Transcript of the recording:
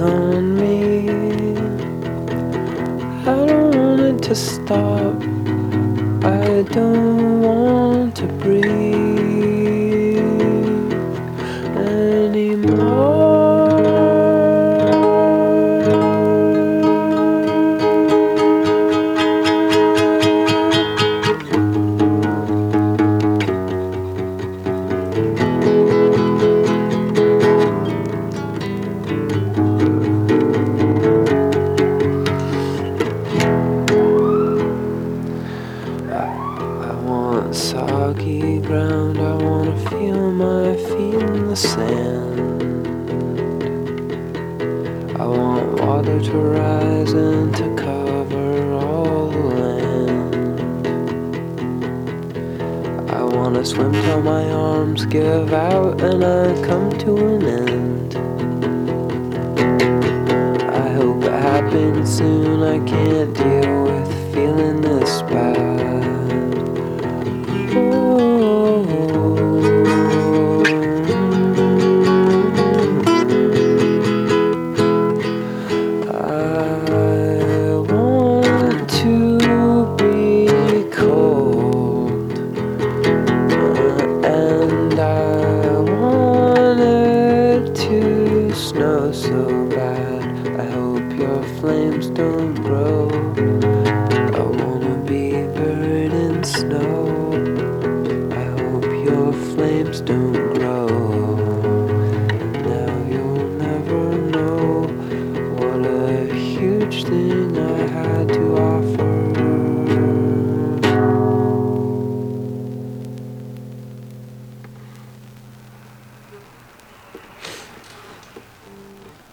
on me. I don't want it to stop. I don't want to breathe anymore. I want soggy ground, I wanna feel my feet in the sand. I want water to rise and to cover all the land. I wanna swim till my arms give out and I come to an end. I hope it happens soon, I can't deal with feeling this bad. I want to be cold, and I want it to snow so bad. I hope your flames don't grow.